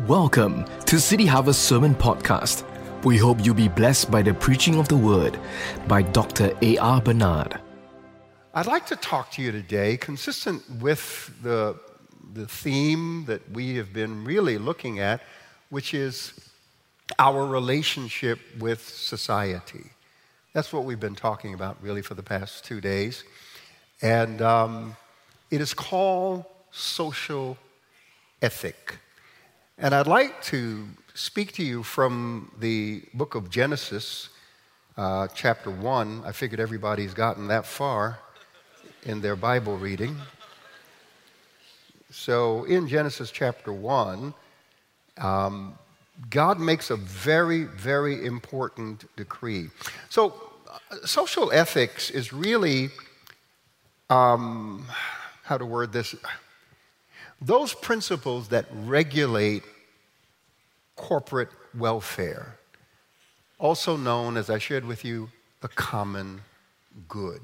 Welcome to City Harvest Sermon Podcast. We hope you'll be blessed by the preaching of the Word by Dr. A.R. Bernard. I'd like to talk to you today, consistent with the theme that we have been really looking at, which is our relationship with society. That's what we've been talking about really for the past 2 days. And it is called social ethic. And I'd like to speak to you from the book of Genesis, chapter 1. I figured everybody's gotten that far in their Bible reading. So in Genesis chapter 1, God makes a very, very important decree. So social ethics is really, how to word this, those principles that regulate corporate welfare, also known, as I shared with you, the common good.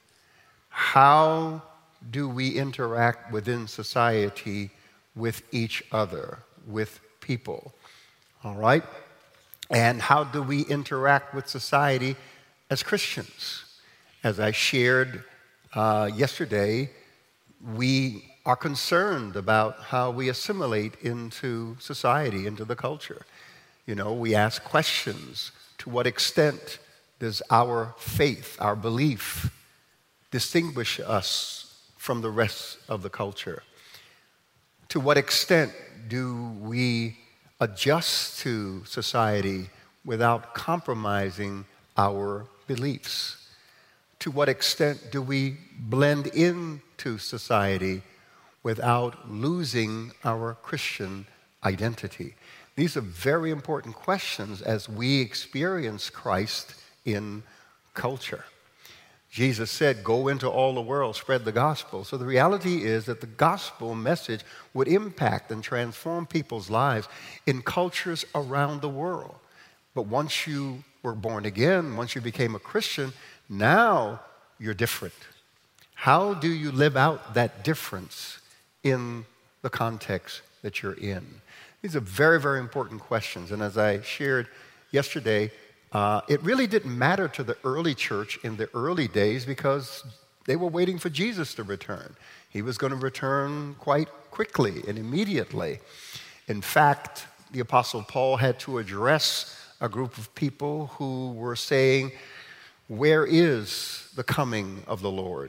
How do we interact within society with each other, with people? All right? And how do we interact with society as Christians? As I shared yesterday, we are concerned about how we assimilate into society, into the culture. You know, we ask questions. To what extent does our faith, our belief, distinguish us from the rest of the culture? To what extent do we adjust to society without compromising our beliefs? To what extent do we blend into society without losing our Christian identity? These are very important questions as we experience Christ in culture. Jesus said, go into all the world, spread the gospel. So the reality is that the gospel message would impact and transform people's lives in cultures around the world. But once you were born again, once you became a Christian, now you're different. How do you live out that difference in the context that you're in? These are very, very important questions. And as I shared yesterday, it really didn't matter to the early church in the early days because they were waiting for Jesus to return. He was going to return quite quickly and immediately. In fact, the Apostle Paul had to address a group of people who were saying, where is the coming of the Lord?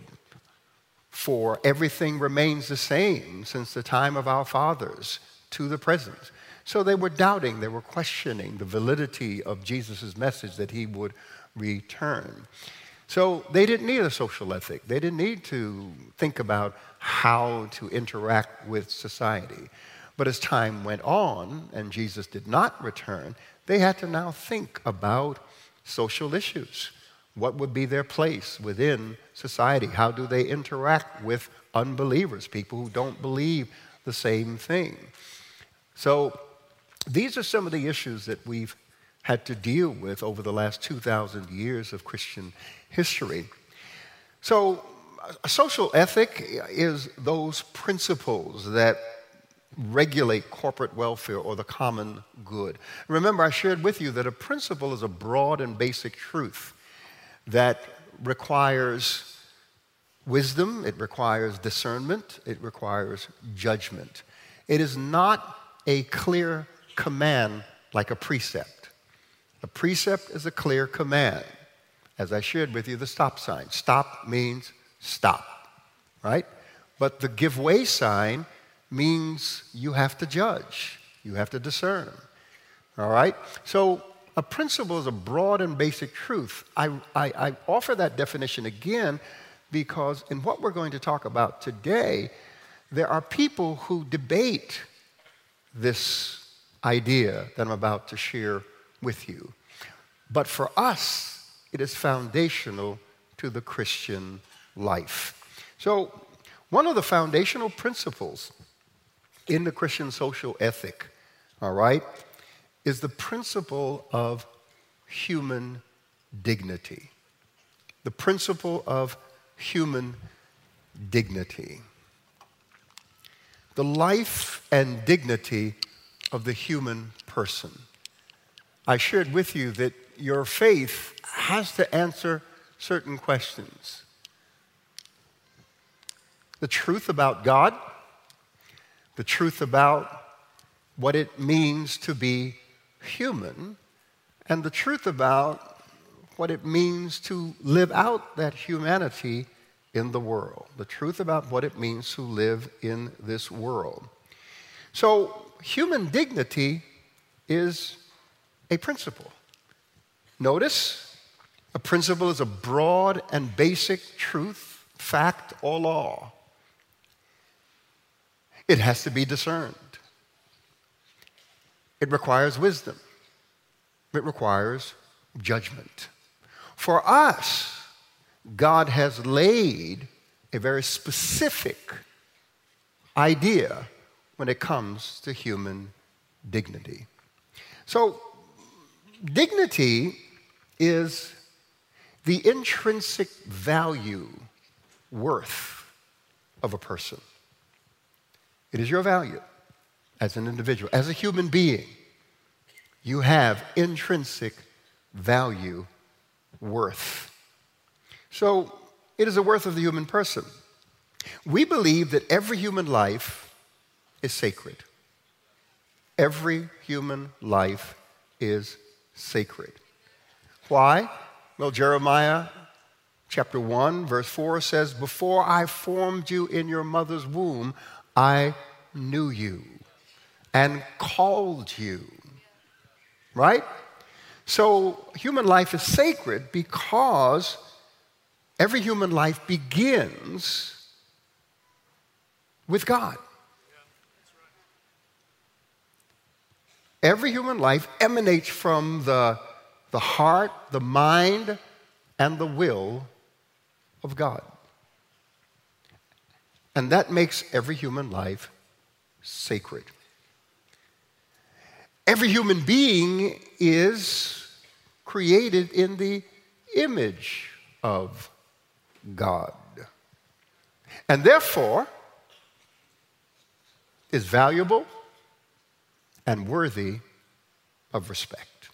For everything remains the same since the time of our fathers to the present. So they were doubting, they were questioning the validity of Jesus' message that he would return. So they didn't need a social ethic. They didn't need to think about how to interact with society. But as time went on and Jesus did not return, they had to now think about social issues. What would be their place within society? How do they interact with unbelievers, people who don't believe the same thing? So these are some of the issues that we've had to deal with over the last 2,000 years of Christian history. So a social ethic is those principles that regulate corporate welfare or the common good. Remember, I shared with you that a principle is a broad and basic truth that requires wisdom, it requires discernment, it requires judgment. It is not a clear command like a precept. A precept is a clear command. As I shared with you, the stop sign. Stop means stop, right? But the give way sign means you have to judge, you have to discern, all right? So a principle is a broad and basic truth. I offer that definition again because in what we're going to talk about today, there are people who debate this idea that I'm about to share with you. But for us, it is foundational to the Christian life. So one of the foundational principles in the Christian social ethic, all right, is the principle of human dignity. The principle of human dignity. The life and dignity of the human person. I shared with you that your faith has to answer certain questions. The truth about God, the truth about what it means to be human, and the truth about what it means to live out that humanity in the world. The truth about what it means to live in this world. So, human dignity is a principle. Notice, a principle is a broad and basic truth, fact, or law. It has to be discerned. It requires wisdom. It requires judgment. For us, God has laid a very specific idea when it comes to human dignity. So, dignity is the intrinsic value, worth of a person. It is your value as an individual, as a human being. You have intrinsic value, worth. So, it is the worth of the human person. We believe that every human life is sacred. Every human life is sacred. Why? Well, Jeremiah chapter 1, verse 4 says, "Before I formed you in your mother's womb, I knew you and called you." Right? So human life is sacred because every human life begins with God. Every human life emanates from the heart, the mind, and the will of God. And that makes every human life sacred. Every human being is created in the image of God, and therefore is valuable and worthy of respect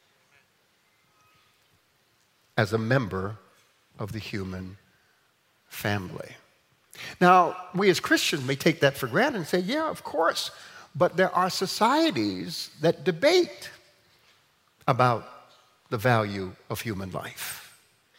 as a member of the human family. Now, we as Christians may take that for granted and say, yeah, of course, but there are societies that debate about the value of human life.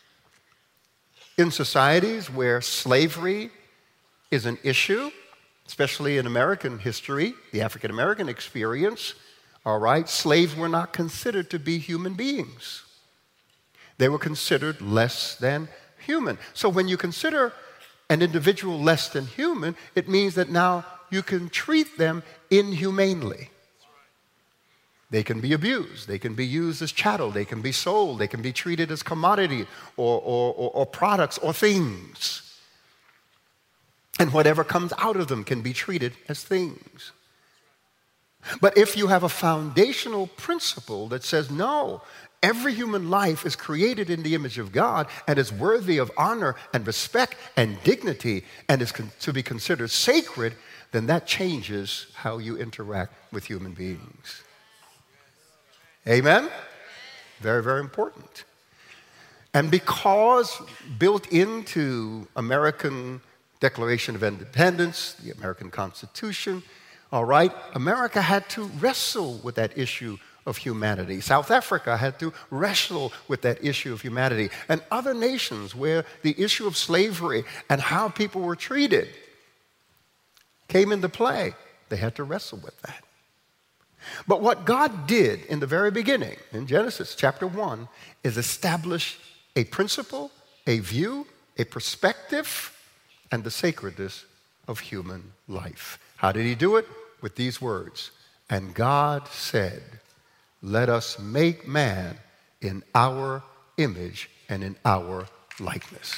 In societies where slavery is an issue, especially in American history, the African American experience, all right, slaves were not considered to be human beings. They were considered less than human. So when you consider an individual less than human, it means that now you can treat them inhumanely. They can be abused. They can be used as chattel. They can be sold. They can be treated as commodity or products or things. And whatever comes out of them can be treated as things. But if you have a foundational principle that says, no, every human life is created in the image of God and is worthy of honor and respect and dignity and is to be considered sacred, then that changes how you interact with human beings. Amen? Very, very important. And because built into American Declaration of Independence, the American Constitution, all right, America had to wrestle with that issue of humanity. South Africa had to wrestle with that issue of humanity. And other nations where the issue of slavery and how people were treated came into play, they had to wrestle with that. But what God did in the very beginning, in Genesis chapter 1, is establish a principle, a view, a perspective, and the sacredness of human life. How did he do it? With these words, "And God said, let us make man in our image and in our likeness."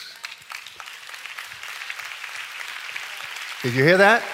Did you hear that?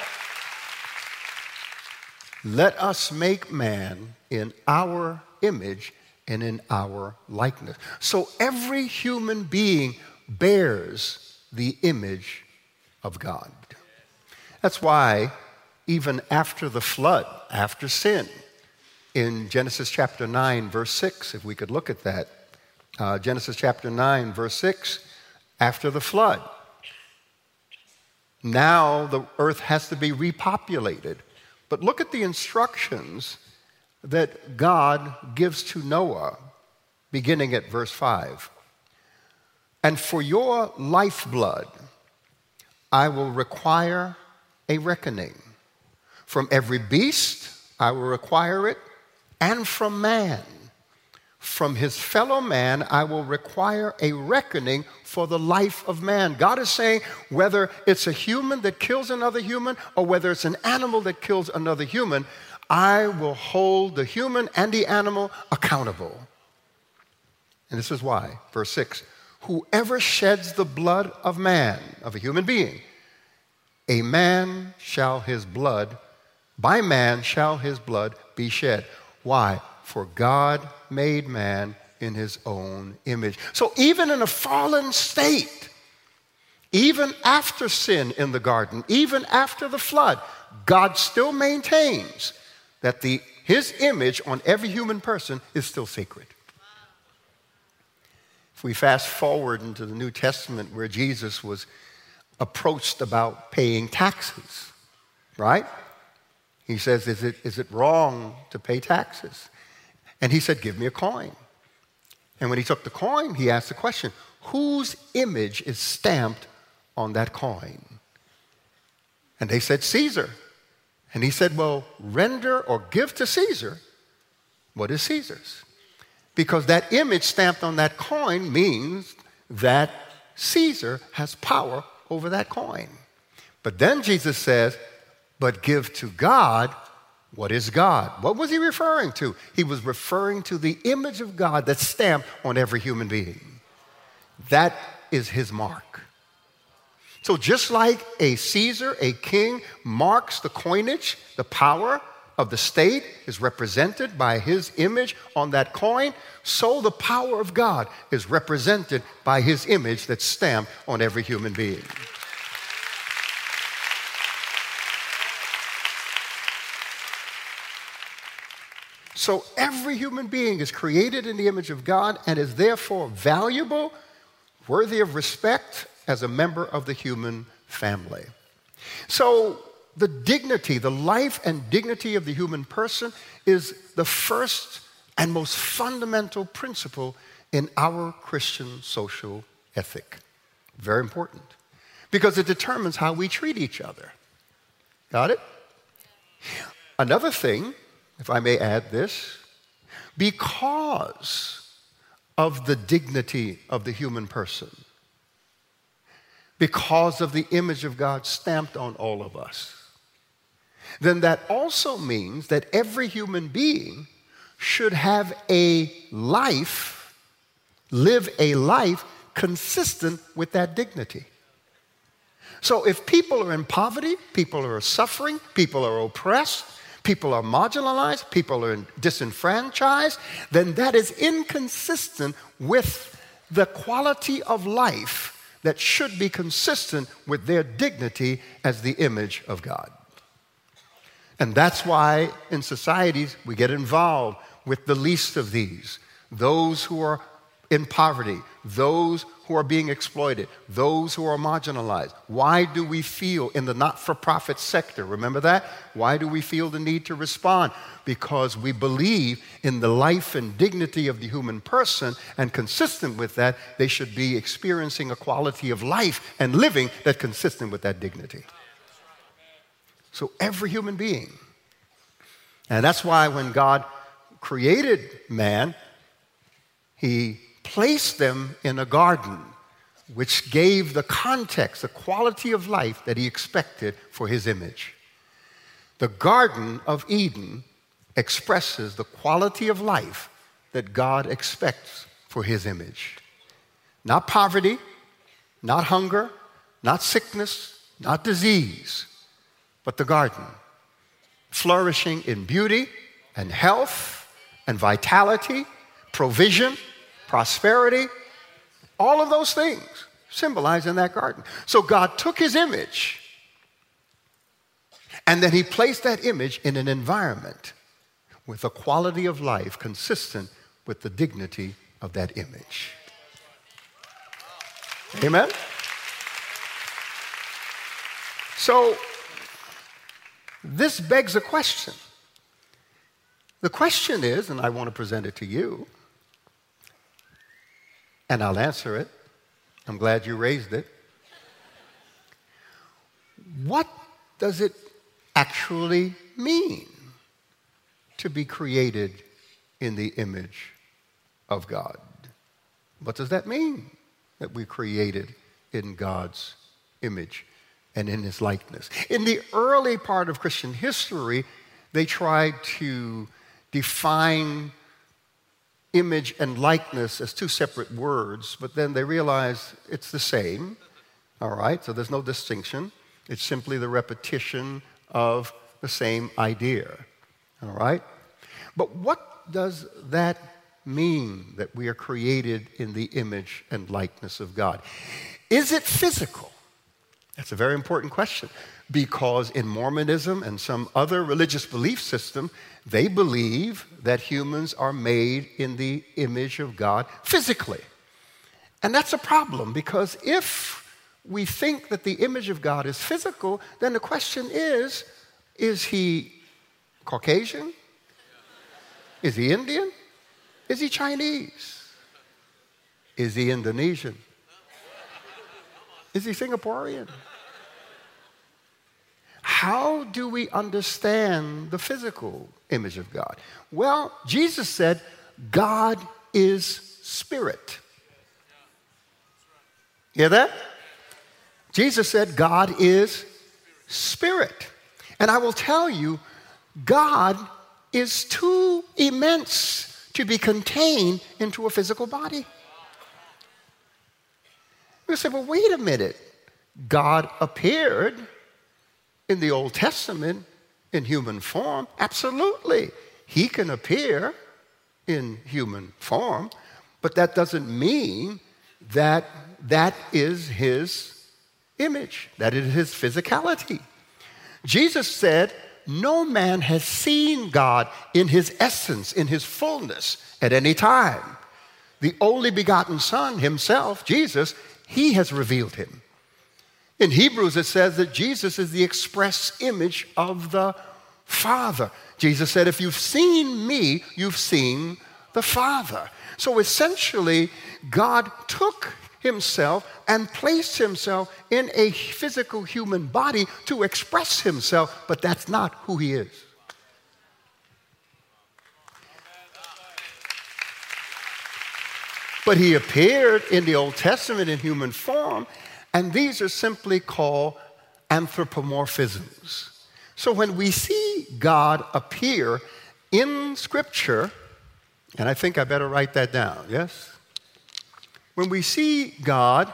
Let us make man in our image and in our likeness. So every human being bears the image of God. That's why even after the flood, after sin. In Genesis chapter 9, verse 6, if we could look at that. Genesis chapter 9, verse 6, after the flood. Now the earth has to be repopulated. But look at the instructions that God gives to Noah, beginning at verse 5. And for your lifeblood, I will require a reckoning. From every beast, I will require it, and from man. From his fellow man, I will require a reckoning for the life of man. God is saying whether it's a human that kills another human or whether it's an animal that kills another human, I will hold the human and the animal accountable. And this is why. Verse 6, whoever sheds the blood of man, of a human being, by man shall his blood be shed. Why? For God made man in his own image. So even in a fallen state, even after sin in the garden, even after the flood, God still maintains that his image on every human person is still sacred. If we fast forward into the New Testament where Jesus was approached about paying taxes, right? He says, is it wrong to pay taxes? And he said, give me a coin. And when he took the coin, he asked the question, whose image is stamped on that coin? And they said, Caesar. And he said, well, render or give to Caesar what is Caesar's. Because that image stamped on that coin means that Caesar has power over that coin. But then Jesus says, but give to God what is God. What was he referring to? He was referring to the image of God that's stamped on every human being. That is his mark. So just like a Caesar, a king, marks the coinage, the power of the state is represented by his image on that coin, so the power of God is represented by his image that's stamped on every human being. So every human being is created in the image of God and is therefore valuable, worthy of respect as a member of the human family. So the dignity, the life and dignity of the human person is the first and most fundamental principle in our Christian social ethic. Very important. Because it determines how we treat each other. Got it? Another thing, if I may add this, because of the dignity of the human person, because of the image of God stamped on all of us, then that also means that every human being should have a life, live a life consistent with that dignity. So if people are in poverty, people are suffering, people are oppressed, people are marginalized, people are disenfranchised, then that is inconsistent with the quality of life that should be consistent with their dignity as the image of God. And that's why in societies we get involved with the least of these, those who are in poverty, those who are being exploited, those who are marginalized. Why do we feel in the not-for-profit sector, remember that? Why do we feel the need to respond? Because we believe in the life and dignity of the human person, and consistent with that, they should be experiencing a quality of life and living that's consistent with that dignity. So every human being. And that's why when God created man, he placed them in a garden, which gave the context, the quality of life that he expected for his image. The Garden of Eden expresses the quality of life that God expects for his image. Not poverty, not hunger, not sickness, not disease, but the garden, flourishing in beauty and health and vitality, provision, prosperity, all of those things symbolized in that garden. So God took his image And then he placed that image in an environment with a quality of life consistent with the dignity of that image. Amen? So, this begs a question. The question is, and I want to present it to you, and I'll answer it. I'm glad you raised it. What does it actually mean to be created in the image of God? What does that mean, that we're created in God's image and in his likeness? In the early part of Christian history, they tried to define image and likeness as two separate words, but then they realized it's the same, all right? So there's no distinction. It's simply the repetition of the same idea, all right? But what does that mean, that we are created in the image and likeness of God? Is it physical? That's a very important question, because in Mormonism and some other religious belief system, they believe that humans are made in the image of God physically. And that's a problem, because if we think that the image of God is physical, then the question is he Caucasian? Is he Indian? Is he Chinese? Is he Indonesian? Is he Singaporean? How do we understand the physical image of God? Well, Jesus said, God is spirit. Hear that? Jesus said, God is spirit. And I will tell you, God is too immense to be contained into a physical body. You say, well, wait a minute. God appeared in the Old Testament in human form. Absolutely. He can appear in human form, but that doesn't mean that that is his image, that is his physicality. Jesus said, no man has seen God in his essence, in his fullness at any time. The only begotten Son himself, Jesus, he has revealed him. In Hebrews, it says that Jesus is the express image of the Father. Jesus said, if you've seen me, you've seen the Father. So essentially, God took himself and placed himself in a physical human body to express himself, but that's not who he is. But he appeared in the Old Testament in human form, and these are simply called anthropomorphisms. So when we see God appear in Scripture, and I think I better write that down, yes? When we see God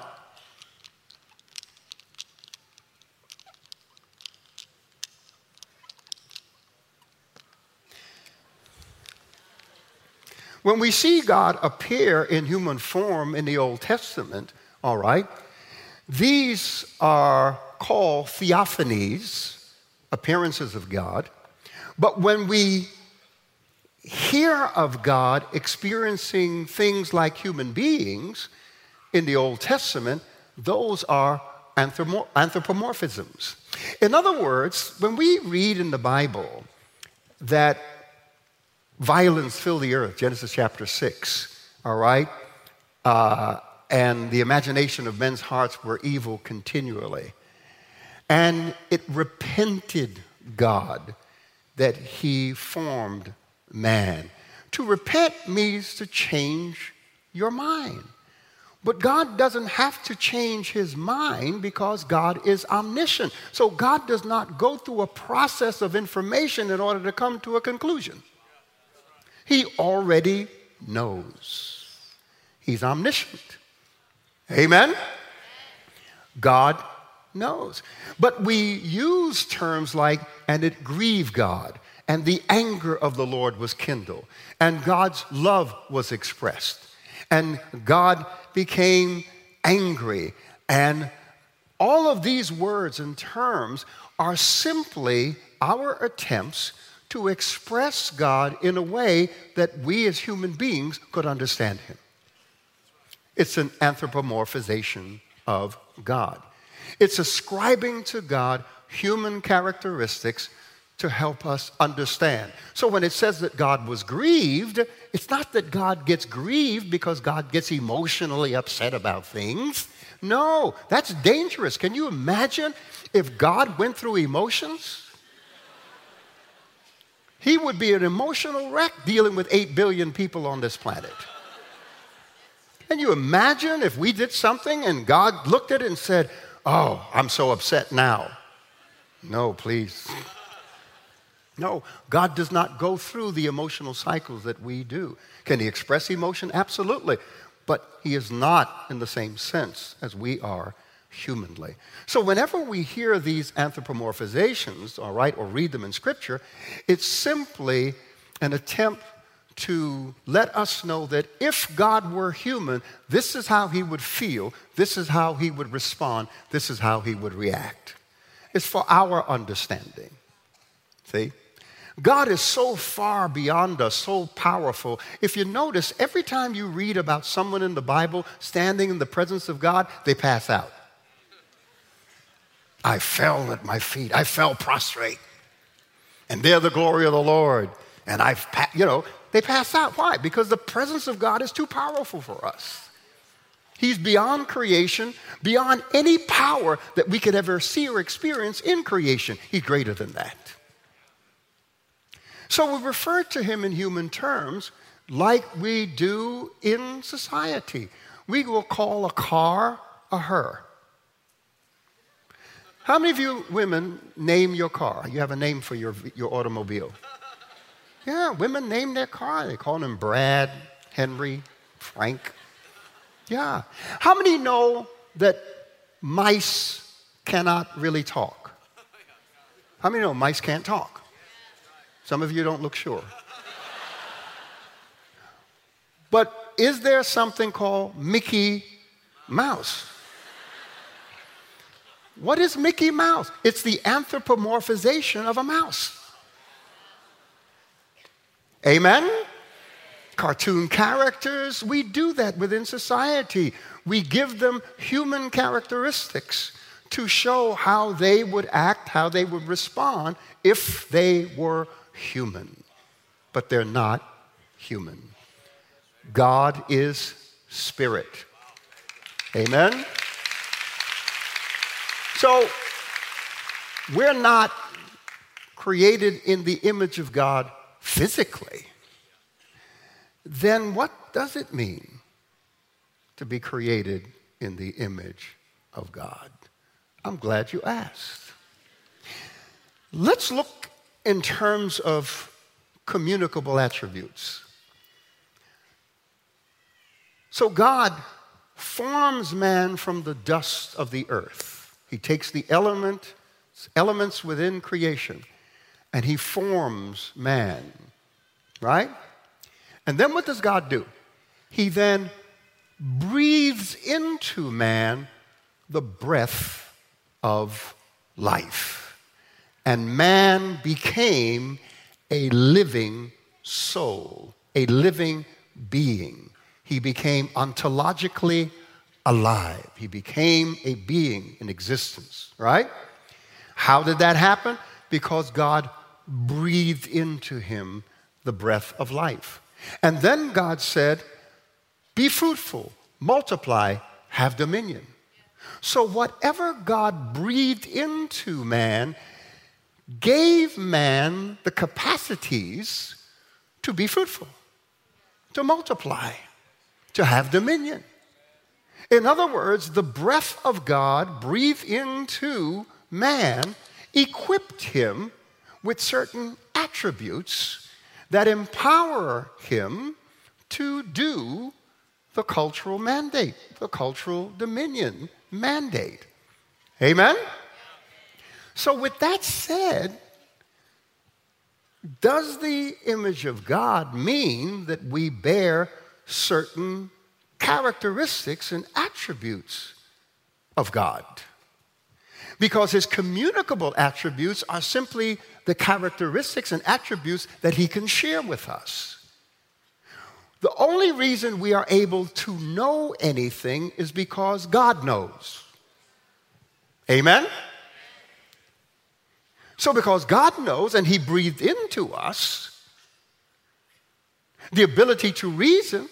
appear in human form in the Old Testament, all right, these are called theophanies, appearances of God. But when we hear of God experiencing things like human beings in the Old Testament, those are anthropomorphisms. In other words, when we read in the Bible that violence filled the earth, Genesis chapter 6, all right, and the imagination of men's hearts were evil continually, and it repented God that he formed man. To repent means to change your mind. But God doesn't have to change his mind because God is omniscient. So God does not go through a process of information in order to come to a conclusion. He already knows. He's omniscient. Amen? God knows. But we use terms like, and it grieved God, and the anger of the Lord was kindled, and God's love was expressed, and God became angry, and All of these words and terms are simply our attempts to express God in a way that we as human beings could understand him. It's an anthropomorphization of God. It's ascribing to God human characteristics to help us understand. So when it says that God was grieved, it's not that God gets grieved because God gets emotionally upset about things. No, that's dangerous. Can you imagine if God went through emotions? He would be an emotional wreck dealing with 8 billion people on this planet. Can you imagine if we did something and God looked at it and said, "Oh, I'm so upset now"? No, please. No, God does not go through the emotional cycles that we do. Can he express emotion? Absolutely. But he is not in the same sense as we are humanly. So whenever we hear these anthropomorphizations, all right, or read them in Scripture, it's simply an attempt to let us know that if God were human, this is how he would feel, this is how he would respond, this is how he would react. It's for our understanding. See? God is so far beyond us, so powerful. If you notice, every time you read about someone in the Bible standing in the presence of God, they pass out. I fell at my feet. I fell prostrate. And they're the glory of the Lord. And they pass out. Why? Because the presence of God is too powerful for us. He's beyond creation, beyond any power that we could ever see or experience in creation. He's greater than that. So we refer to him in human terms like we do in society. We will call a car a her. How many of you women name your car? You have a name for your automobile. Yeah, women name their car. They call them Brad, Henry, Frank. Yeah. How many know that mice cannot really talk? How many know mice can't talk? Some of you don't look sure. But is there something called Mickey Mouse? What is Mickey Mouse? It's the anthropomorphization of a mouse. Amen? Cartoon characters, we do that within society. We give them human characteristics to show how they would act, how they would respond if they were human. But they're not human. God is spirit. Amen? So, we're not created in the image of God physically. Then what does it mean to be created in the image of God? I'm glad you asked. Let's look in terms of communicable attributes. So God forms man from the dust of the earth. He takes the elements within creation, and he forms man, right? And then what does God do? He then breathes into man the breath of life. And man became a living soul, a living being. He became ontologically alive. He became a being in existence, right? How did that happen? Because God breathed into him the breath of life. And then God said, be fruitful, multiply, have dominion. So whatever God breathed into man gave man the capacities to be fruitful, to multiply, to have dominion. In other words, the breath of God breathed into man equipped him with certain attributes that empower him to do the cultural mandate, the cultural dominion mandate. Amen? So with that said, does the image of God mean that we bear certain characteristics and attributes of God? because his communicable attributes are simply the characteristics and attributes that he can share with us. The only reason we are able to know anything is because God knows. Amen? So because God knows and he breathed into us the ability to reason,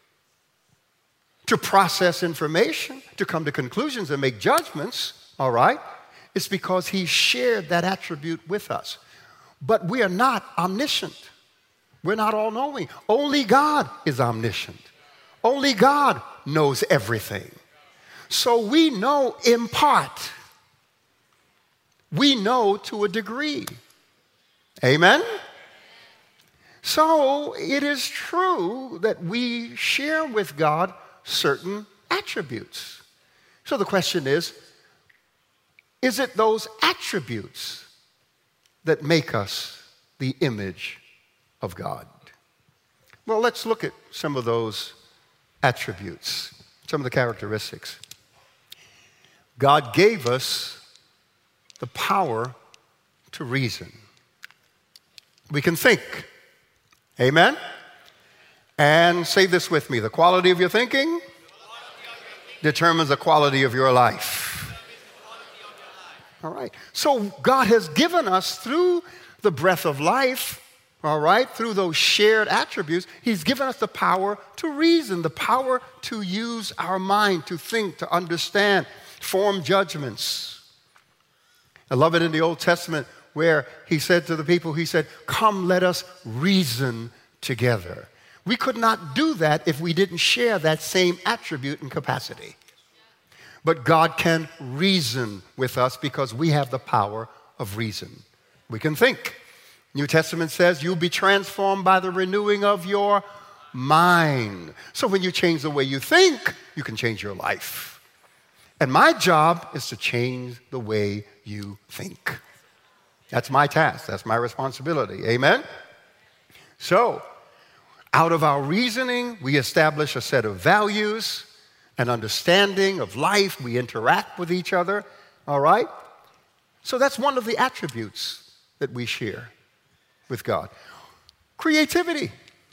to process information, to come to conclusions and make judgments, all right, it's because he shared that attribute with us. But we are not omniscient. We're not all-knowing. Only God is omniscient. Only God knows everything. So we know in part. We know to a degree. Amen? So it is true that we share with God certain attributes. So the question is it those attributes that make us the image of God? Well, let's look at some of those attributes, some of the characteristics. God gave us the power to reason. We can think. Amen? And say this with me. The quality of your thinking determines the quality of your life. All right. So God has given us through the breath of life, all right, through those shared attributes, he's given us the power to reason, the power to use our mind, to think, to understand, form judgments. I love it in the Old Testament where he said to the people, he said, come, let us reason together. We could not do that if we didn't share that same attribute and capacity. But God can reason with us because we have the power of reason. We can think. New Testament says you'll be transformed by the renewing of your mind. So when you change the way you think, you can change your life. And my job is to change the way you think. That's my task. That's my responsibility. Amen? So, out of our reasoning, we establish a set of values, an understanding of life. We interact with each other, all right? So that's one of the attributes that we share with God. Creativity.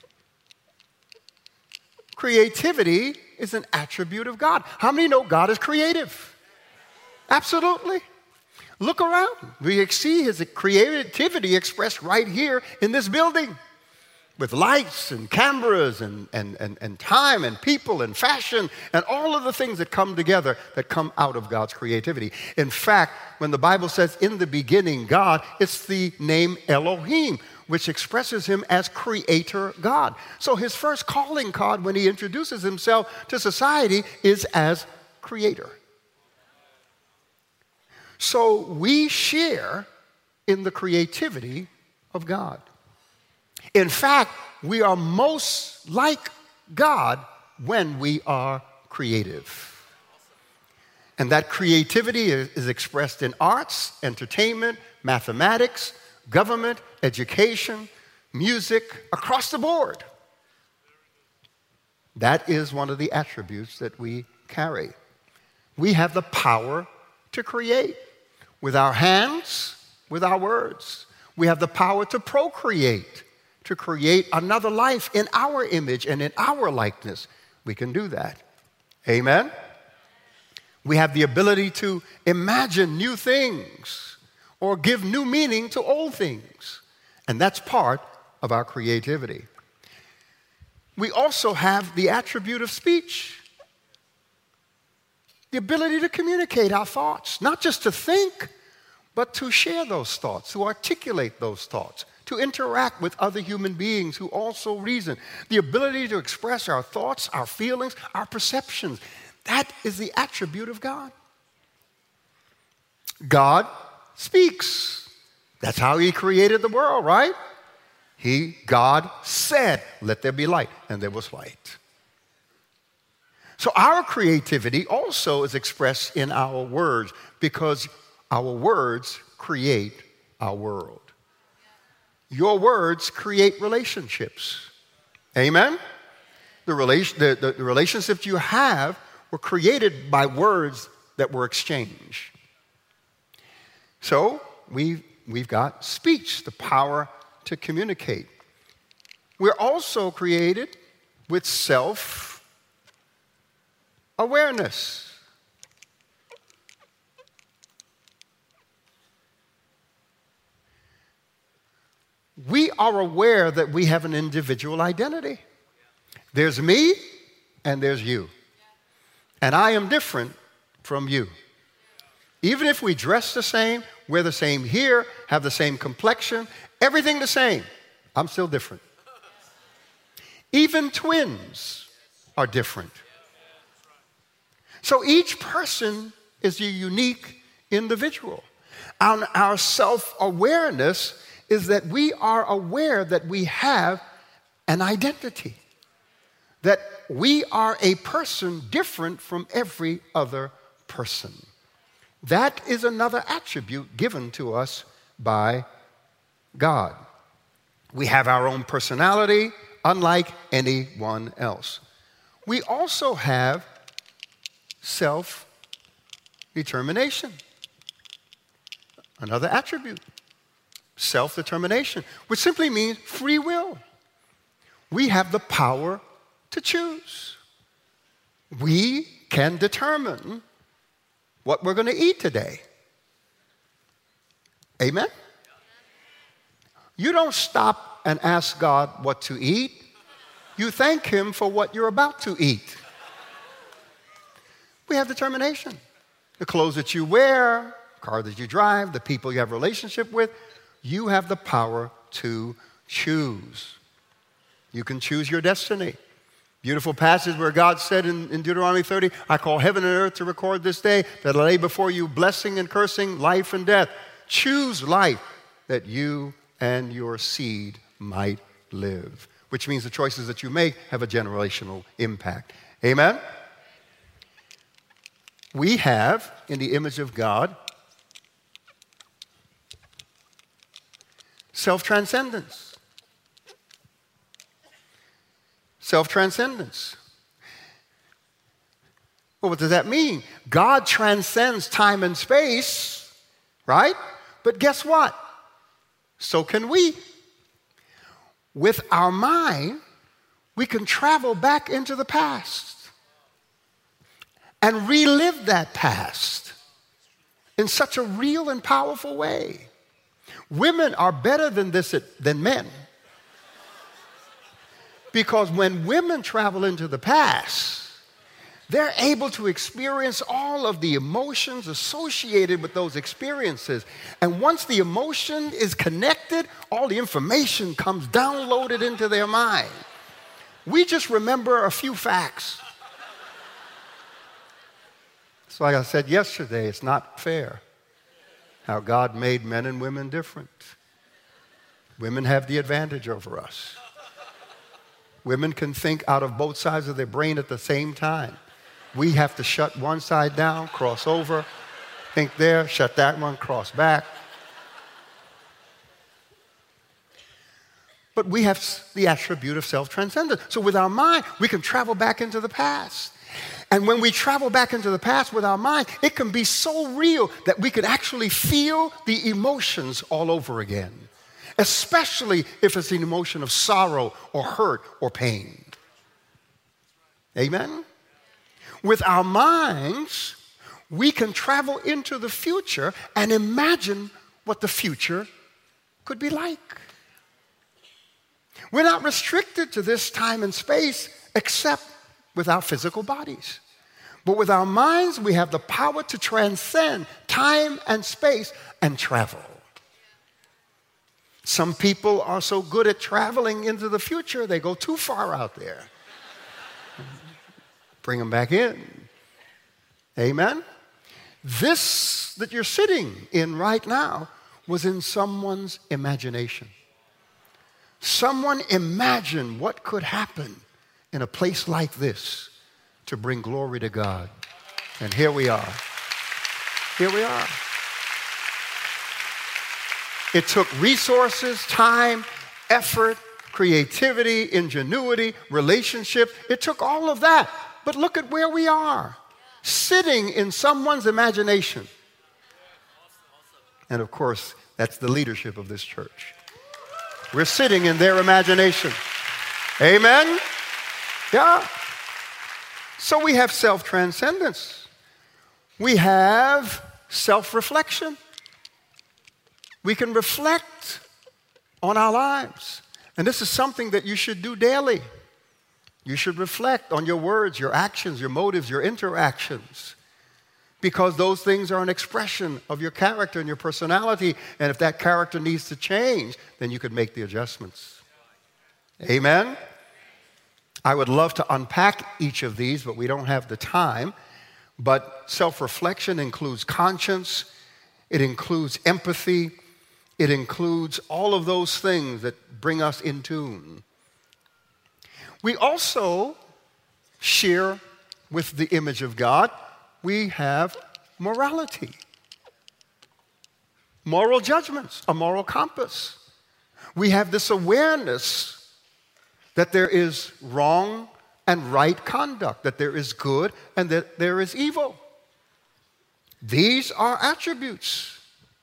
Creativity is an attribute of God. How many know God is creative? Absolutely. Look around. We see his creativity expressed right here in this building, with lights and cameras and time and people and fashion and all of the things that come together that come out of God's creativity. In fact, when the Bible says in the beginning God, it's the name Elohim, which expresses him as creator God. So his first calling card when he introduces himself to society is as creator. So we share in the creativity of God. In fact, we are most like God when we are creative. And that creativity is expressed in arts, entertainment, mathematics, government, education, music, across the board. That is one of the attributes that we carry. We have the power to create with our hands, with our words. We have the power to procreate, to create another life in our image and in our likeness. We can do that. Amen? We have the ability to imagine new things or give new meaning to old things. And that's part of our creativity. We also have the attribute of speech, the ability to communicate our thoughts, not just to think, but to share those thoughts, to articulate those thoughts, to interact with other human beings who also reason, the ability to express our thoughts, our feelings, our perceptions. That is the attribute of God. God speaks. That's how he created the world, right? God said, let there be light, and there was light. So our creativity also is expressed in our words because our words create our world. Your words create relationships. Amen? The relationships you have were created by words that were exchanged. So we've got speech, the power to communicate. We're also created with self-awareness. We are aware that we have an individual identity. There's me and there's you. And I am different from you. Even if we dress the same, wear the same hair, have the same complexion, everything the same, I'm still different. Even twins are different. So each person is a unique individual. Our self-awareness is that we are aware that we have an identity, that we are a person different from every other person. That is another attribute given to us by God. We have our own personality, unlike anyone else. We also have self-determination, another attribute. Self-determination, which simply means free will. We have the power to choose. We can determine what we're going to eat today. Amen? You don't stop and ask God what to eat. You thank Him for what you're about to eat. We have determination. The clothes that you wear, the car that you drive, the people you have a relationship with, you have the power to choose. You can choose your destiny. Beautiful passage where God said in Deuteronomy 30, I call heaven and earth to record this day that I lay before you blessing and cursing, life and death. Choose life that you and your seed might live. Which means the choices that you make have a generational impact. Amen? We have, in the image of God, self-transcendence. Self-transcendence. Well, what does that mean? God transcends time and space, right? But guess what? So can we. With our mind, we can travel back into the past and relive that past in such a real and powerful way. Women are better than men. Because when women travel into the past, they're able to experience all of the emotions associated with those experiences. And once the emotion is connected, all the information comes downloaded into their mind. We just remember a few facts. So like I said yesterday, it's not fair how God made men and women different. Women have the advantage over us. Women can think out of both sides of their brain at the same time. We have to shut one side down, cross over, think there, shut that one, cross back. But we have the attribute of self-transcendence. So with our mind, we can travel back into the past. And when we travel back into the past with our mind, it can be so real that we can actually feel the emotions all over again, especially if it's an emotion of sorrow or hurt or pain. Amen? With our minds, we can travel into the future and imagine what the future could be like. We're not restricted to this time and space except with our physical bodies. But with our minds, we have the power to transcend time and space and travel. Some people are so good at traveling into the future, they go too far out there. Bring them back in. Amen? This that you're sitting in right now was in someone's imagination. Someone imagined what could happen in a place like this to bring glory to God. And here we are. Here we are. It took resources, time, effort, creativity, ingenuity, relationship. It took all of that. But look at where we are, sitting in someone's imagination. And of course, that's the leadership of this church. We're sitting in their imagination. Amen? Yeah. So we have self-transcendence. We have self-reflection. We can reflect on our lives. And this is something that you should do daily. You should reflect on your words, your actions, your motives, your interactions. Because those things are an expression of your character and your personality. And if that character needs to change, then you could make the adjustments. Amen? I would love to unpack each of these, but we don't have the time. But self-reflection includes conscience. It includes empathy. It includes all of those things that bring us in tune. We also share with the image of God. We have morality, moral judgments, a moral compass. We have this awareness that there is wrong and right conduct, that there is good and that there is evil. These are attributes.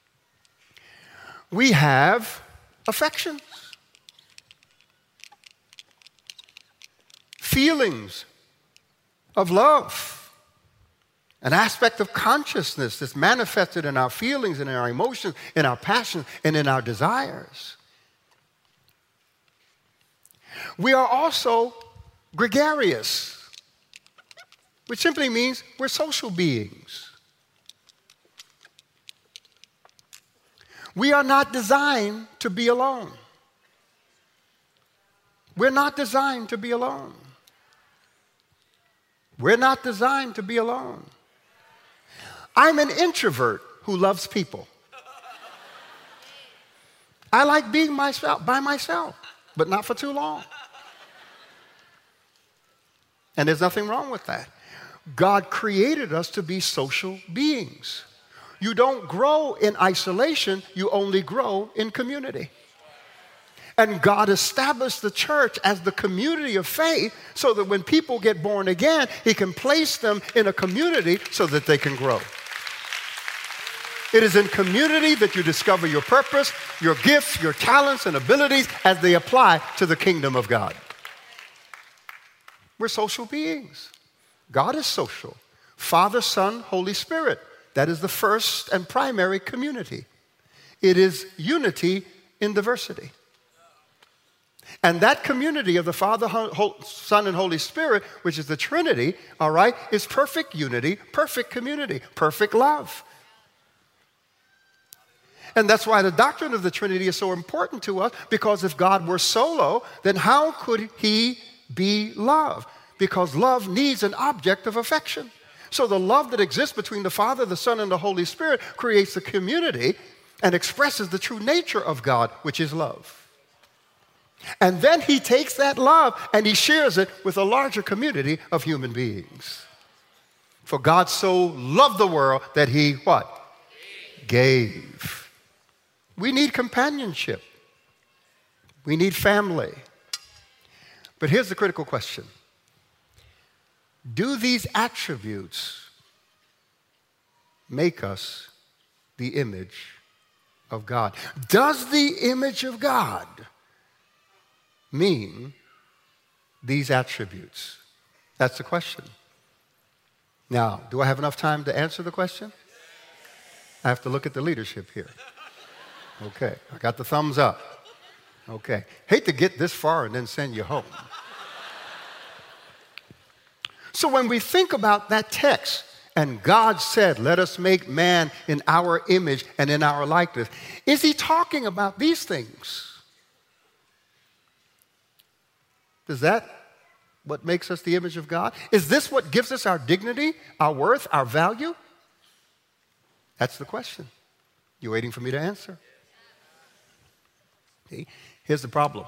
We have affections, feelings of love, an aspect of consciousness that's manifested in our feelings and in our emotions, in our passions, and in our desires. We are also gregarious, which simply means we're social beings. We are not designed to be alone. We're not designed to be alone. We're not designed to be alone. I'm an introvert who loves people. I like being by myself, but not for too long. And there's nothing wrong with that. God created us to be social beings. You don't grow in isolation, you only grow in community. And God established the church as the community of faith so that when people get born again, He can place them in a community so that they can grow. It is in community that you discover your purpose, your gifts, your talents, and abilities as they apply to the kingdom of God. We're social beings. God is social. Father, Son, Holy Spirit. That is the first and primary community. It is unity in diversity. And that community of the Father, Son, and Holy Spirit, which is the Trinity, all right, is perfect unity, perfect community, perfect love. And that's why the doctrine of the Trinity is so important to us, because if God were solo, then how could He be love? Because love needs an object of affection. So the love that exists between the Father, the Son, and the Holy Spirit creates a community and expresses the true nature of God, which is love. And then He takes that love and He shares it with a larger community of human beings. For God so loved the world that He what? Gave. We need companionship. We need family. But here's the critical question. Do these attributes make us the image of God? Does the image of God mean these attributes? That's the question. Now, do I have enough time to answer the question? I have to look at the leadership here. Okay, I got the thumbs up. Okay, hate to get this far and then send you home. So when we think about that text, and God said, let us make man in our image and in our likeness, is He talking about these things? Is that what makes us the image of God? Is this what gives us our dignity, our worth, our value? That's the question. You're waiting for me to answer. See? Here's the problem.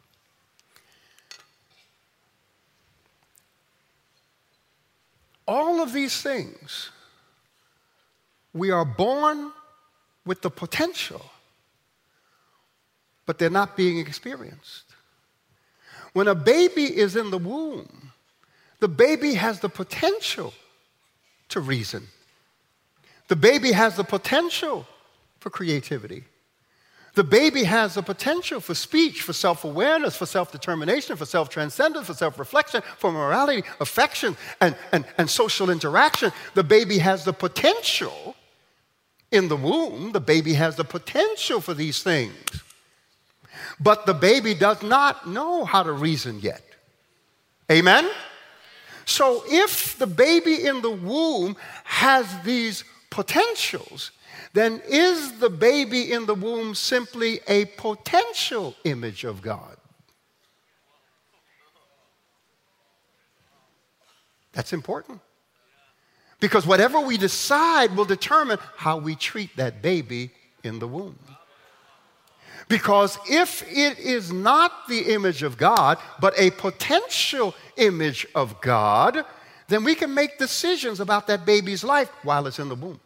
All of these things, we are born with the potential, but they're not being experienced. When a baby is in the womb, the baby has the potential to reason. The baby has the potential for creativity. The baby has the potential for speech, for self-awareness, for self-determination, for self-transcendence, for self-reflection, for morality, affection, and social interaction. The baby has the potential in the womb. The baby has the potential for these things. But the baby does not know how to reason yet. Amen? So if the baby in the womb has these potentials, then is the baby in the womb simply a potential image of God? That's important. Because whatever we decide will determine how we treat that baby in the womb. Because if it is not the image of God, but a potential image of God, then we can make decisions about that baby's life while it's in the womb.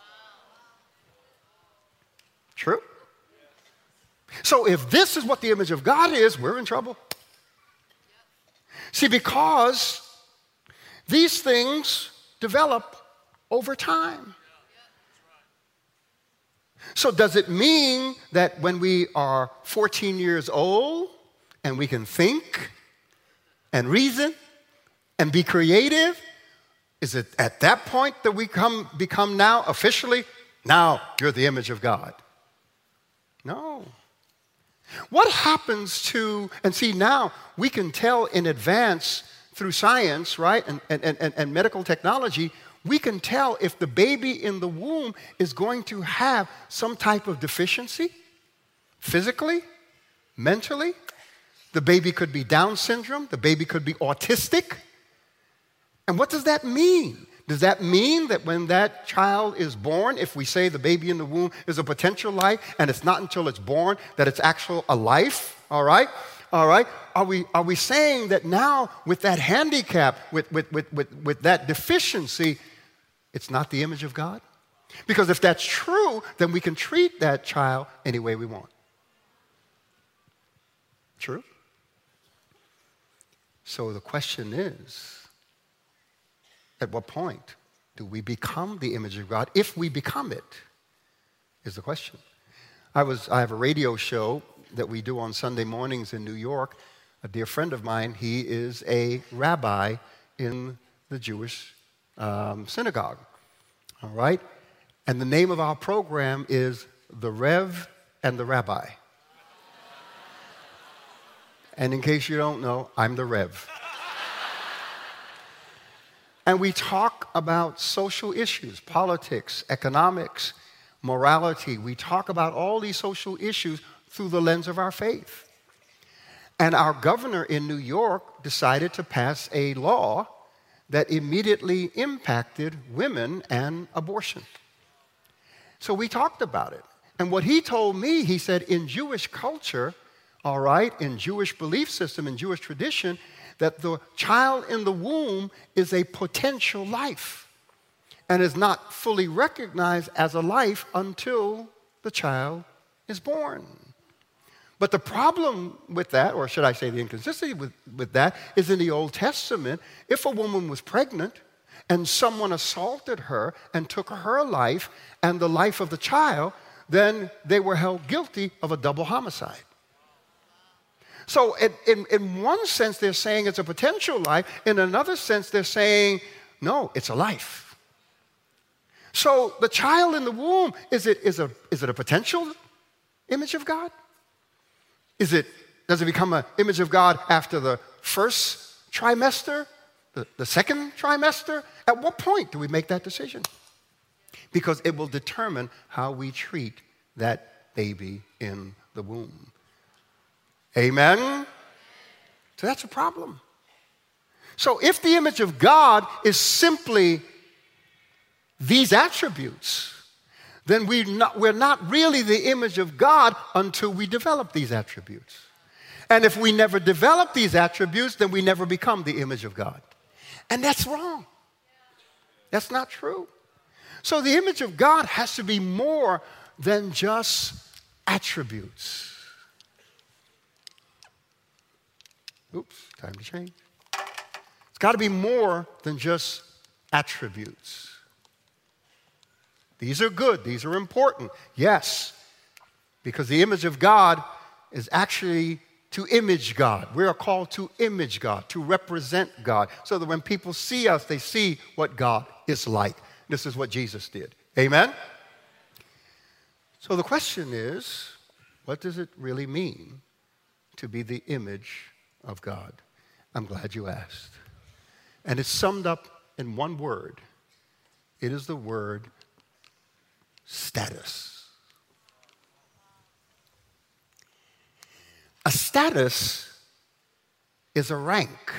True? So if this is what the image of God is, we're in trouble. See, because these things develop over time. So does it mean that when we are 14 years old and we can think and reason and be creative, is it at that point that we become now officially, now you're the image of God? No. What happens to, and see now we can tell in advance through science, right, and medical technology, we can tell if the baby in the womb is going to have some type of deficiency, physically, mentally. The baby could be Down syndrome, the baby could be autistic. And what does that mean? Does that mean that when that child is born, if we say the baby in the womb is a potential life and it's not until it's born that it's actual a life, all right? All right? Are we saying that now with that handicap, with that deficiency, it's not the image of God? Because if that's true, then we can treat that child any way we want. True? So the question is, at what point do we become the image of God? If we become it, is the question. I have a radio show that we do on Sunday mornings in New York. A dear friend of mine, he is a rabbi in the Jewish synagogue. All right? And the name of our program is The Rev and the Rabbi. And in case you don't know, I'm the Rev. And we talk about social issues, politics, economics, morality. We talk about all these social issues through the lens of our faith. And our governor in New York decided to pass a law that immediately impacted women and abortion. So we talked about it. And what he told me, he said, in Jewish culture, all right, in Jewish belief system, in Jewish tradition, that the child in the womb is a potential life and is not fully recognized as a life until the child is born. But the problem with that, or should I say the inconsistency with that, is in the Old Testament, if a woman was pregnant and someone assaulted her and took her life and the life of the child, then they were held guilty of a double homicide. So in one sense, they're saying it's a potential life. In another sense, they're saying, no, it's a life. So the child in the womb, is it a potential image of God? Does it become an image of God after the first trimester, the second trimester? At what point do we make that decision? Because it will determine how we treat that baby in the womb. Amen? So that's a problem. So if the image of God is simply these attributes, then we're not really the image of God until we develop these attributes. And if we never develop these attributes, then we never become the image of God. And that's wrong. That's not true. So the image of God has to be more than just attributes. Oops, time to change. It's got to be more than just attributes. These are good. These are important. Yes, because the image of God is actually to image God. We are called to image God, to represent God, so that when people see us, they see what God is like. This is what Jesus did. Amen? So the question is, what does it really mean to be the image of God? I'm glad you asked. And it's summed up in one word. It is the word status. A status is a rank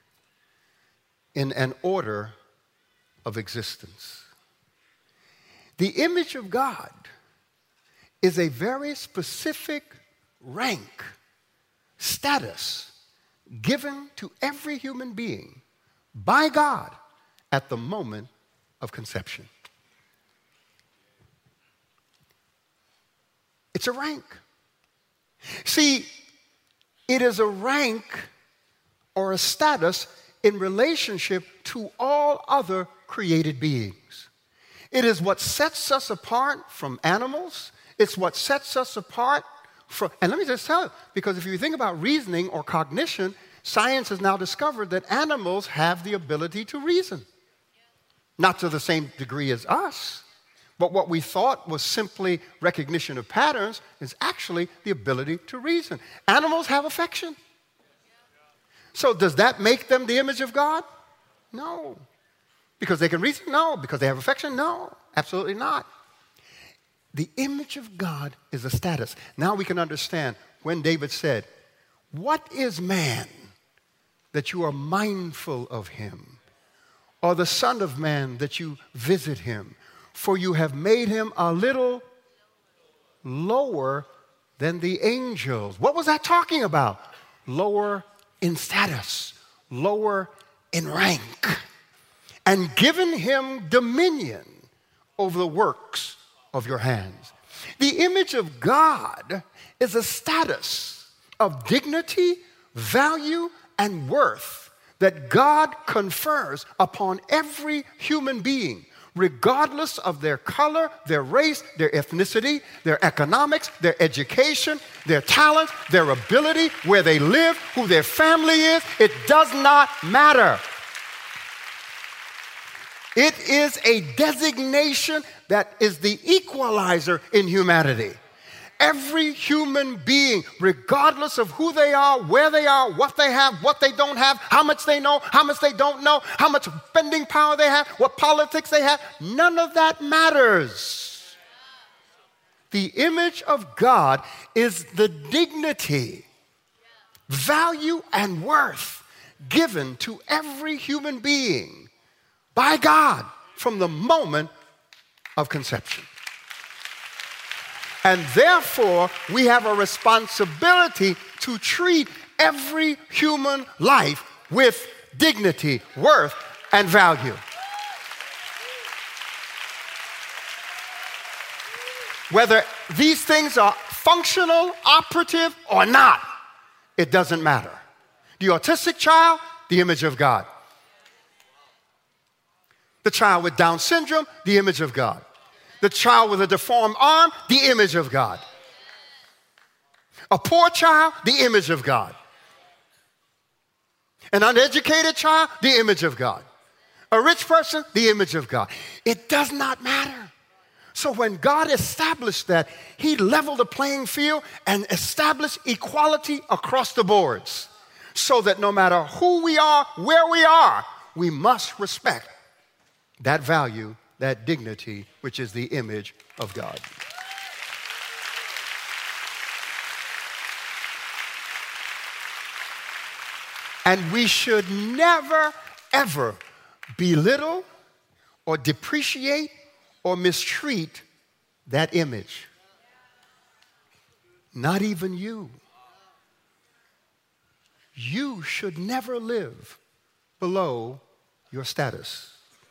in an order of existence. The image of God is a very specific rank, status, given to every human being by God at the moment of conception. It's a rank. See, it is a rank or a status in relationship to all other created beings. It is what sets us apart from animals. It's what sets us apart from, and let me just tell you, because if you think about reasoning or cognition, science has now discovered that animals have the ability to reason. Not to the same degree as us, but what we thought was simply recognition of patterns is actually the ability to reason. Animals have affection. So does that make them the image of God? No. Because they can reason? No. Because they have affection? No. Absolutely not. The image of God is a status. Now we can understand when David said, "What is man that you are mindful of him? Or the Son of Man that you visit him? For you have made him a little lower than the angels." What was that talking about? Lower in status, lower in rank, and given him dominion over the works of your hands. The image of God is a status of dignity, value, and worth that God confers upon every human being, regardless of their color, their race, their ethnicity, their economics, their education, their talent, their ability, where they live, who their family is. It does not matter. It is a designation that is the equalizer in humanity. Every human being, regardless of who they are, where they are, what they have, what they don't have, how much they know, how much they don't know, how much spending power they have, what politics they have, none of that matters. The image of God is the dignity, value, and worth given to every human being by God from the moment of conception. And therefore, we have a responsibility to treat every human life with dignity, worth, and value. Whether these things are functional, operative, or not, it doesn't matter. The autistic child, the image of God. The child with Down syndrome, the image of God. The child with a deformed arm, the image of God. A poor child, the image of God. An uneducated child, the image of God. A rich person, the image of God. It does not matter. So when God established that, he leveled the playing field and established equality across the boards. So that no matter who we are, where we are, we must respect that value, that dignity, which is the image of God. And we should never, ever belittle or depreciate or mistreat that image. Not even you. You should never live below your status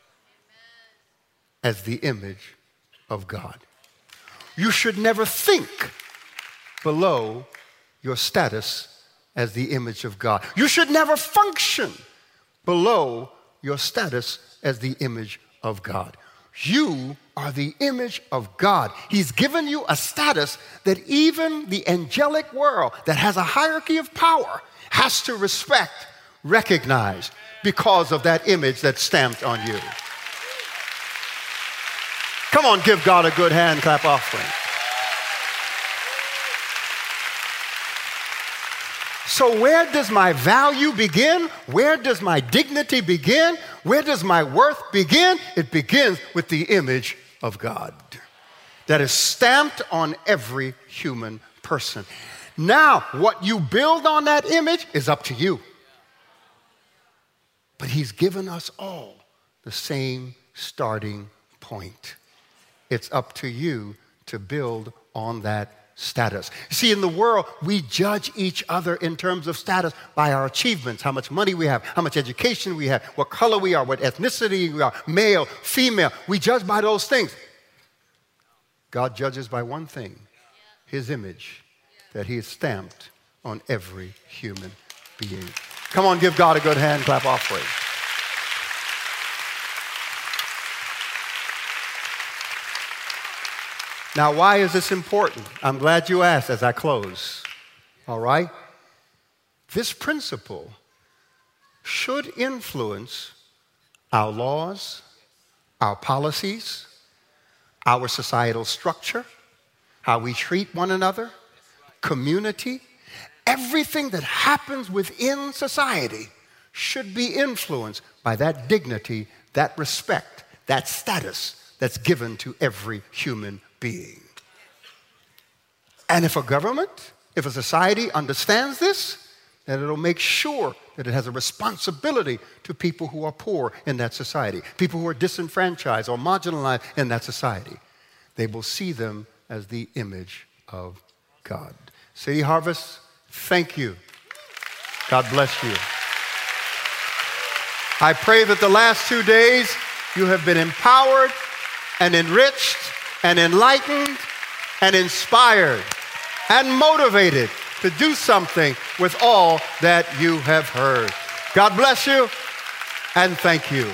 as the image of God. You should never think below your status as the image of God. You should never function below your status as the image of God. You are the image of God. He's given you a status that even the angelic world that has a hierarchy of power has to respect, recognize, because of that image that's stamped on you. Come on, give God a good hand clap offering. So where does my value begin? Where does my dignity begin? Where does my worth begin? It begins with the image of God that is stamped on every human person. Now, what you build on that image is up to you. But He's given us all the same starting point. It's up to you to build on that status. See, in the world, we judge each other in terms of status by our achievements, how much money we have, how much education we have, what color we are, what ethnicity we are, male, female. We judge by those things. God judges by one thing, His image that He has stamped on every human being. Come on, give God a good hand, clap offering. Now, why is this important? I'm glad you asked as I close. All right? This principle should influence our laws, our policies, our societal structure, how we treat one another, community. Everything that happens within society should be influenced by that dignity, that respect, that status that's given to every human being. And if a government, if a society understands this, then it'll make sure that it has a responsibility to people who are poor in that society, people who are disenfranchised or marginalized in that society. They will see them as the image of God. City Harvest, thank you. God bless you. I pray that the last 2 days you have been empowered and enriched and enlightened and inspired and motivated to do something with all that you have heard. God bless you and thank you.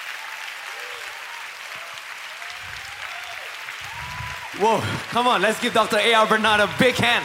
Whoa, come on, let's give Dr. A.R. Bernard a big hand.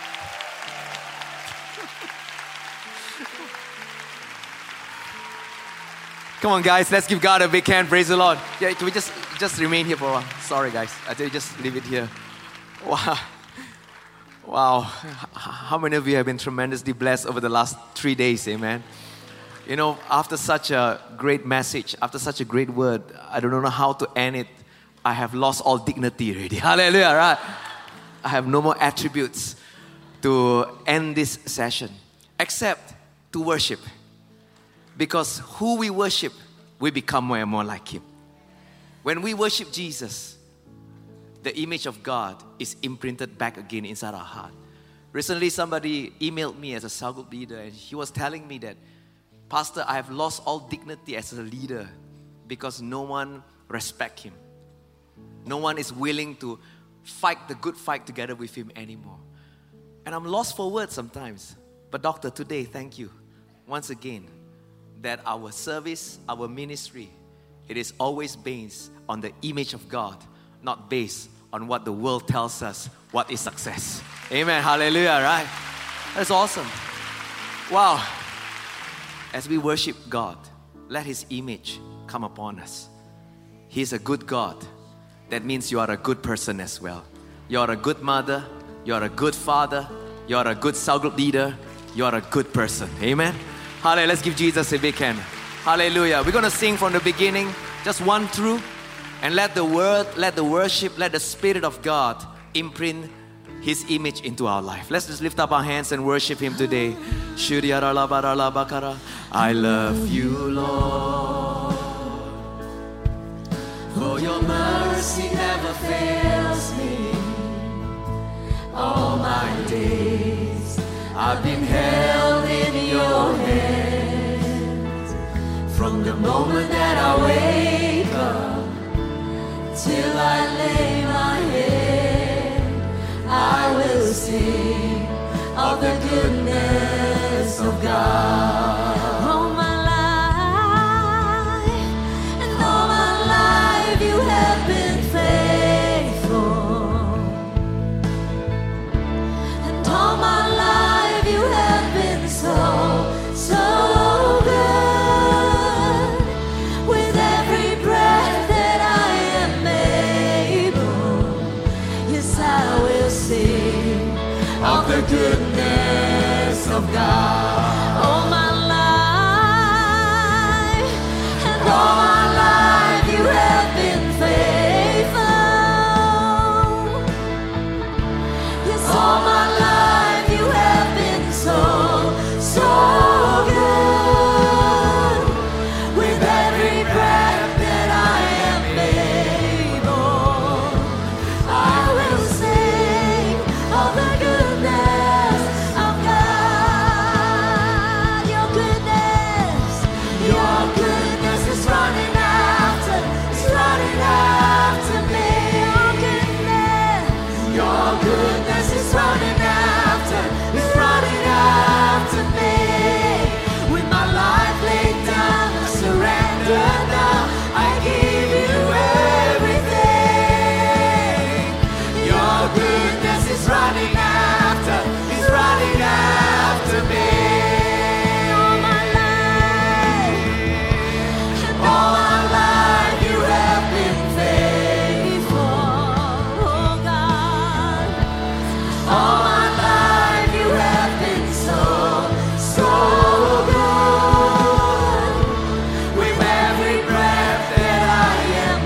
Come on, guys, let's give God a big hand. Praise the Lord. Yeah, can we just remain here for a while? Sorry, guys. I tell you, just leave it here. Wow. Wow. How many of you have been tremendously blessed over the last 3 days? Amen. You know, after such a great message, after such a great word, I don't know how to end it. I have lost all dignity already. Hallelujah, right? I have no more attributes to end this session except to worship. Because who we worship, we become more and more like Him. When we worship Jesus, the image of God is imprinted back again inside our heart. Recently, somebody emailed me as a cell group leader, and he was telling me that, Pastor, I have lost all dignity as a leader because no one respects him. No one is willing to fight the good fight together with him anymore. And I'm lost for words sometimes. But doctor, today, thank you once again that our service, our ministry, it is always based on the image of God, not based on what the world tells us what is success. Amen. Hallelujah, right? That's awesome. Wow. As we worship God, let His image come upon us. He's a good God. That means you are a good person as well. You are a good mother. You are a good father. You are a good cell group leader. You are a good person. Amen. Hallelujah. Let's give Jesus a big hand. Hallelujah. We're going to sing from the beginning, just one through, and let the word, let the worship, let the Spirit of God imprint His image into our life. Let's just lift up our hands and worship Him today. I love you, Lord, for your mercy never fails me. All my days I've been held in your hands. From the moment that I wake up till I lay my head, I will sing of the goodness of God. All my life, and all my life you have been faithful. of God. All my life, and all my life you have been faithful. Yes, all my life you have been so good. With every breath that I am able, I will sing of the goodness of God. Your goodness is running after me. Your goodness is running after me. With my life laid down, I surrender now. I give you everything. Your goodness is running after me. All my life you have been faithful, oh God. All my life you have been so good. With every breath that I am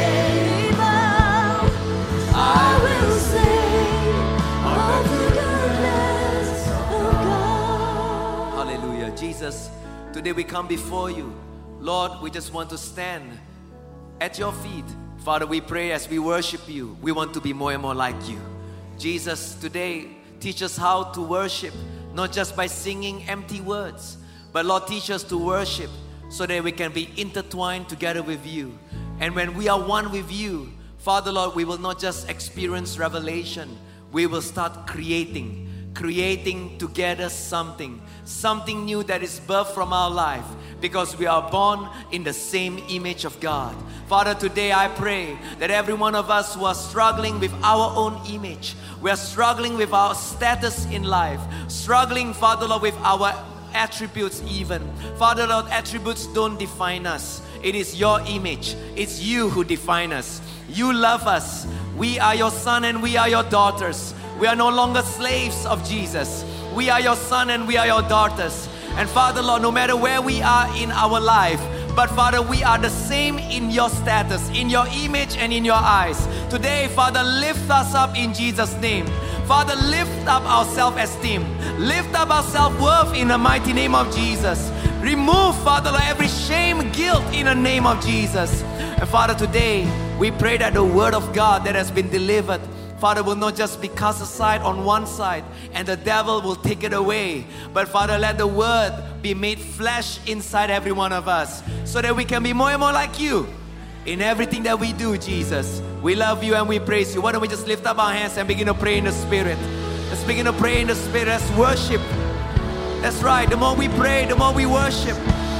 able, I will sing of the goodness of God. Hallelujah. Jesus, today we come before you. Lord, we just want to stand at your feet. Father, we pray as we worship you, we want to be more and more like you. Jesus, today, teach us how to worship, not just by singing empty words, but Lord, teach us to worship so that we can be intertwined together with you. And when we are one with you, Father, Lord, we will not just experience revelation, we will start creating together something new that is birthed from our life, because we are born in the same image of God. Father, today I pray that every one of us who are struggling with our own image, we are struggling with our status in life, struggling, Father Lord, with our attributes even. Father Lord, attributes don't define us. It is your image. It's you who define us. You love us. We are your son and we are your daughters. We are no longer slaves of Jesus. We are your son and we are your daughters. And Father Lord, no matter where we are in our life, but Father, we are the same in your status, in your image and in your eyes. Today, Father, lift us up in Jesus' name. Father, lift up our self-esteem. Lift up our self-worth in the mighty name of Jesus. Remove, Father, Lord, every shame, guilt in the name of Jesus. And Father, today, we pray that the word of God that has been delivered, Father, will not just be cast aside on one side and the devil will take it away. But Father, let the word be made flesh inside every one of us so that we can be more and more like you in everything that we do, Jesus. We love you and we praise you. Why don't we just lift up our hands and begin to pray in the Spirit? Let's begin to pray in the Spirit. Let's worship. That's right. The more we pray, the more we worship,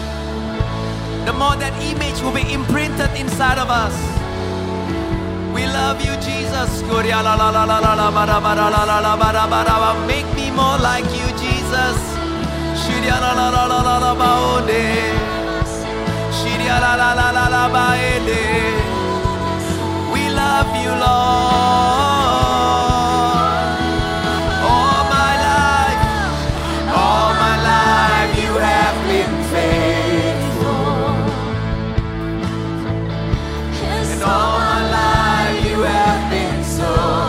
the more that image will be imprinted inside of us. We love you, Jesus. Make me more like you, Jesus. We love you, Lord. All my life you have been faithful. And all my life you have been so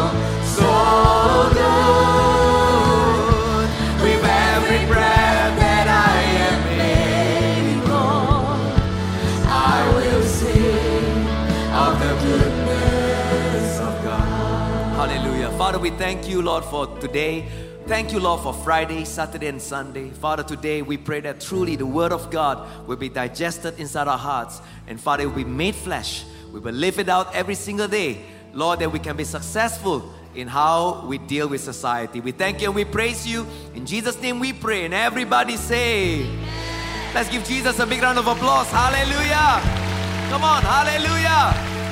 good. With every breath that I am able, I will sing of the goodness of God. Hallelujah. Father, we thank you, Lord, for today. Thank you, Lord, for Friday, Saturday, and Sunday. Father, today we pray that truly the Word of God will be digested inside our hearts. And Father, it will be made flesh. We will live it out every single day. Lord, that we can be successful in how we deal with society. We thank you and we praise you. In Jesus' name we pray. And everybody say, amen. Let's give Jesus a big round of applause. Hallelujah. Come on, hallelujah.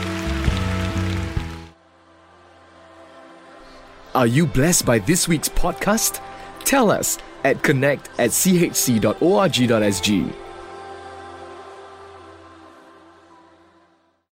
Are you blessed by this week's podcast? Tell us at connect@chc.org.sg.